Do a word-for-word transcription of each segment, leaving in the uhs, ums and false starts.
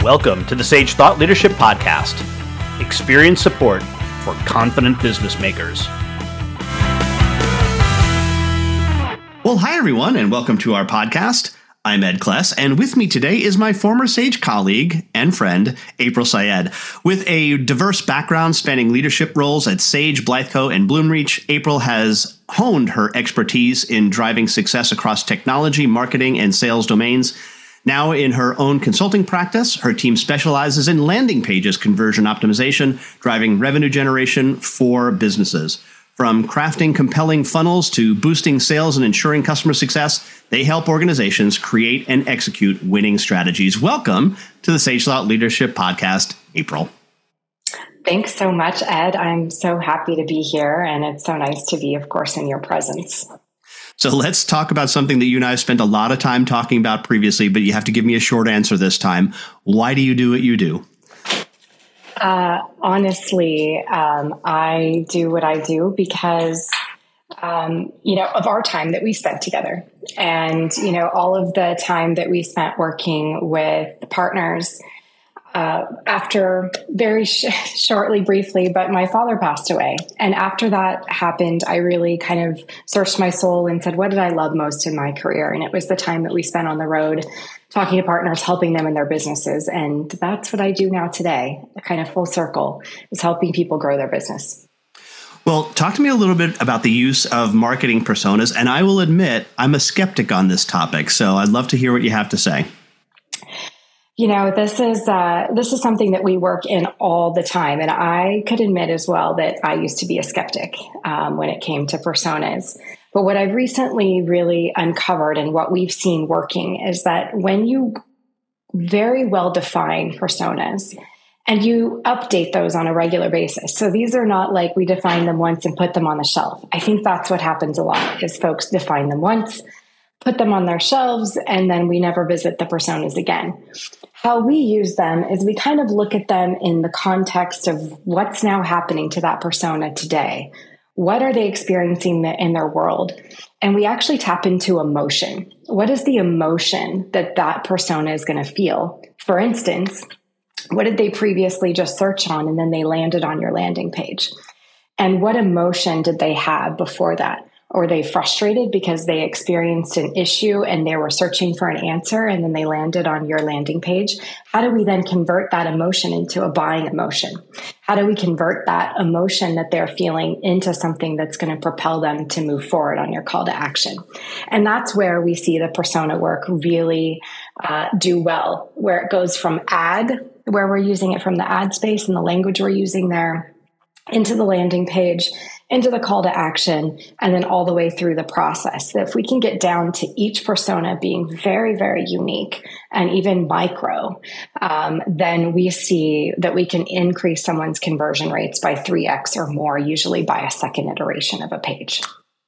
Welcome to the Sage Thought Leadership Podcast. Experience support for confident business makers. Well, hi, everyone, and welcome to our podcast. I'm Ed Kless, and with me today is my former Sage colleague and friend, April Syed. With a diverse background spanning leadership roles at Sage, Blytheco, and Bloomreach, April has honed her expertise in driving success across technology, marketing, and sales domains. Now in her own consulting practice, her team specializes in landing pages conversion optimization, driving revenue generation for businesses. From crafting compelling funnels to boosting sales and ensuring customer success, they help organizations create and execute winning strategies. Welcome to the Sage Thought Leadership Podcast, April. Thanks so much, Ed. I'm so happy to be here, and it's so nice to be, of course, in your presence. So let's talk about something that you and I have spent a lot of time talking about previously, but you have to give me a short answer this time. Why do you do what you do? Uh, honestly, um, I do what I do because, um, you know, of our time that we spent together and, you know, all of the time that we spent working with partners. Uh, after very sh- shortly, briefly, but my father passed away. And after that happened, I really kind of searched my soul and said, what did I love most in my career? And it was the time that we spent on the road, talking to partners, helping them in their businesses. And that's what I do now today, kind of full circle, is helping people grow their business. Well, talk to me a little bit about the use of marketing personas. And I will admit, I'm a skeptic on this topic. So I'd love to hear what you have to say. You know, this is uh, this is something that we work in all the time. And I could admit as well that I used to be a skeptic um, when it came to personas. But what I've recently really uncovered and what we've seen working is that when you very well define personas and you update those on a regular basis. So these are not like we define them once and put them on the shelf. I think that's what happens a lot is folks define them once, put them on their shelves, and then we never visit the personas again. How we use them is we kind of look at them in the context of what's now happening to that persona today. What are they experiencing in their world? And we actually tap into emotion. What is the emotion that that persona is going to feel? For instance, what did they previously just search on and then they landed on your landing page? And what emotion did they have before that? Or were they frustrated because they experienced an issue and they were searching for an answer and then they landed on your landing page? How do we then convert that emotion into a buying emotion? How do we convert that emotion that they're feeling into something that's going to propel them to move forward on your call to action? And that's where we see the persona work really uh, do well, where it goes from ad, where we're using it from the ad space and the language we're using there, into the landing page, into the call to action, and then all the way through the process. So if we can get down to each persona being very, very unique and even micro, um, then we see that we can increase someone's conversion rates by three x or more, usually by a second iteration of a page.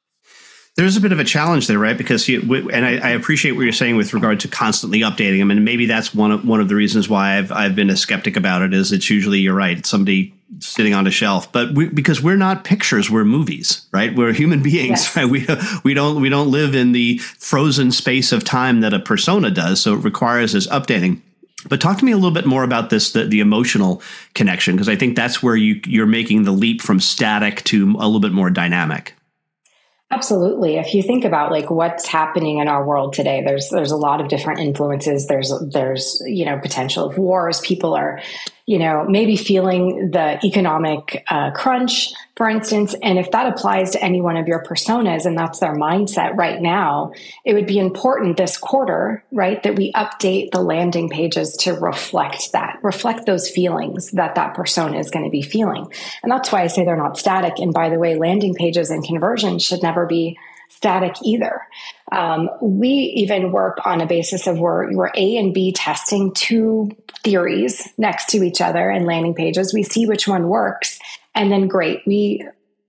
There's a bit of a challenge there, right? Because you, and I, I appreciate what you're saying with regard to constantly updating them, and maybe that's one of one of the reasons why I've I've been a skeptic about it. Is it's usually you're right, it's somebody sitting on a shelf, but we, because we're not pictures, we're movies, right? We're human beings, yes. Right? We we don't we don't live in the frozen space of time that a persona does, so it requires this updating. But talk to me a little bit more about this, the, the emotional connection, because I think that's where you you're making the leap from static to a little bit more dynamic. Absolutely. If you think about like what's happening in our world today, there's there's a lot of different influences. There's there's you know potential of wars. People are you know maybe feeling the economic uh, crunch, for instance. And if that applies to any one of your personas and that's their mindset right now, it would be important this quarter, right, that we update the landing pages to reflect that, reflect those feelings that that persona is going to be feeling. And that's why I say they're not static. And by the way, landing pages and conversion should never be static either. Um, we even work on a basis of we're, we're A and B testing two theories next to each other and landing pages. We see which one works. And then great, we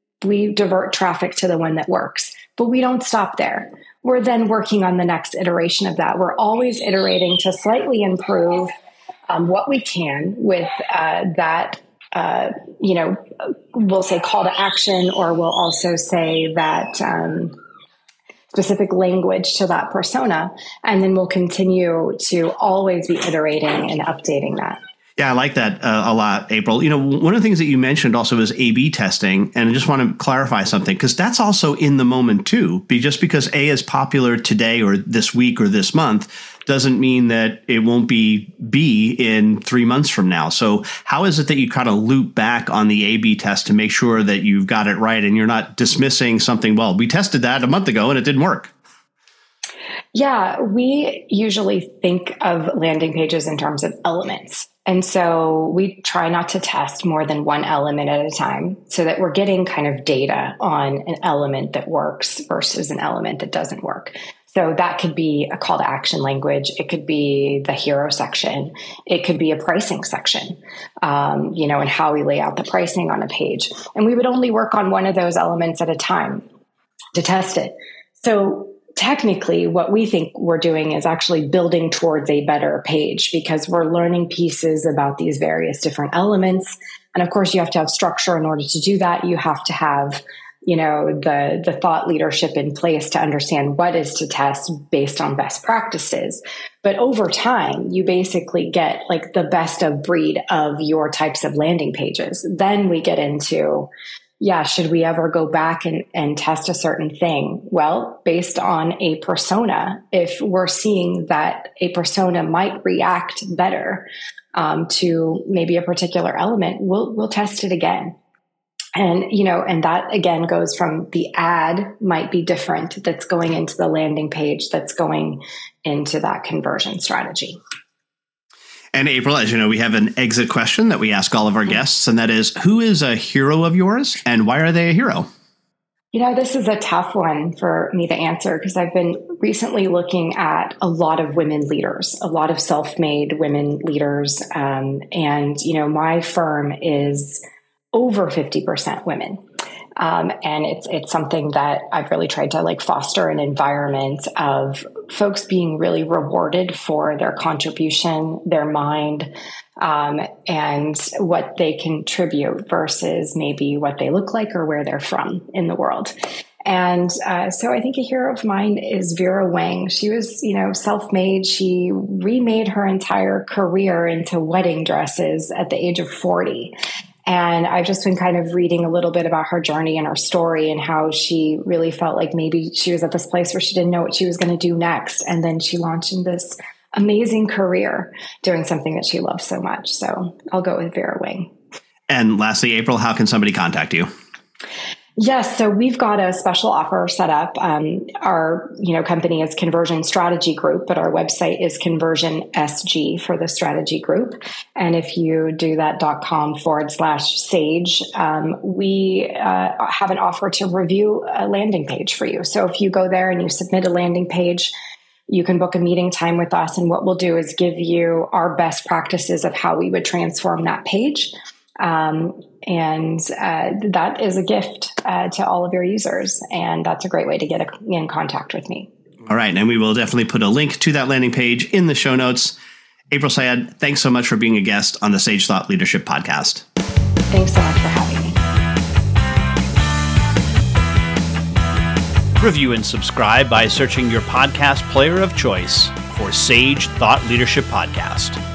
we divert traffic to the one that works. But we don't stop there. We're then working on the next iteration of that. We're always iterating to slightly improve um, what we can with uh, that, uh, you know, we'll say call to action, or we'll also say that um, specific language to that persona. And then we'll continue to always be iterating and updating that. Yeah, I like that uh, a lot, April. You know, one of the things that you mentioned also is A B testing. And I just want to clarify something, because that's also in the moment, too. Be just because A is popular today or this week or this month doesn't mean that it won't be B in three months from now. So how is it that you kind of loop back on the A B test to make sure that you've got it right and you're not dismissing something? Well, we tested that a month ago and it didn't work. Yeah, we usually think of landing pages in terms of elements. And so we try not to test more than one element at a time so that we're getting kind of data on an element that works versus an element that doesn't work. So that could be a call to action language. It could be the hero section. It could be a pricing section, um, you know, and how we lay out the pricing on a page. And we would only work on one of those elements at a time to test it. So technically, what we think we're doing is actually building towards a better page because we're learning pieces about these various different elements. And of course, you have to have structure in order to do that. You have to have, you know, the, the thought leadership in place to understand what is to test based on best practices. But over time, you basically get like the best of breed of your types of landing pages. Then we get into, yeah, should we ever go back and, and test a certain thing? Well, based on a persona, if we're seeing that a persona might react better um, to maybe a particular element, we'll we'll test it again. And, you know, and that again goes from the ad might be different that's going into the landing page that's going into that conversion strategy. And April, as you know, we have an exit question that we ask all of our guests, and that is, who is a hero of yours and why are they a hero? You know, this is a tough one for me to answer because I've been recently looking at a lot of women leaders, a lot of self-made women leaders. Um, and, you know, my firm is over fifty percent women. Um, and it's it's something that I've really tried to like foster an environment of folks being really rewarded for their contribution, their mind, um, and what they contribute versus maybe what they look like or where they're from in the world. And uh, so I think a hero of mine is Vera Wang. She was, you know, self-made. She remade her entire career into wedding dresses at the age of forty. And I've just been kind of reading a little bit about her journey and her story and how she really felt like maybe she was at this place where she didn't know what she was going to do next. And then she launched in this amazing career doing something that she loves so much. So I'll go with Vera Wang. And lastly, April, how can somebody contact you? Yes, so we've got a special offer set up. Um, our, you know, company is Conversion Strategy Group, but our website is Conversion S G for the strategy group. And if you do that .com forward slash sage, um, we uh, have an offer to review a landing page for you. So if you go there and you submit a landing page, you can book a meeting time with us. And what we'll do is give you our best practices of how we would transform that page. Um, and uh, that is a gift uh, to all of your users. And that's a great way to get in contact with me. All right. And we will definitely put a link to that landing page in the show notes. April Syed, thanks so much for being a guest on the Sage Thought Leadership Podcast. Thanks so much for having me. Review and subscribe by searching your podcast player of choice for Sage Thought Leadership Podcast.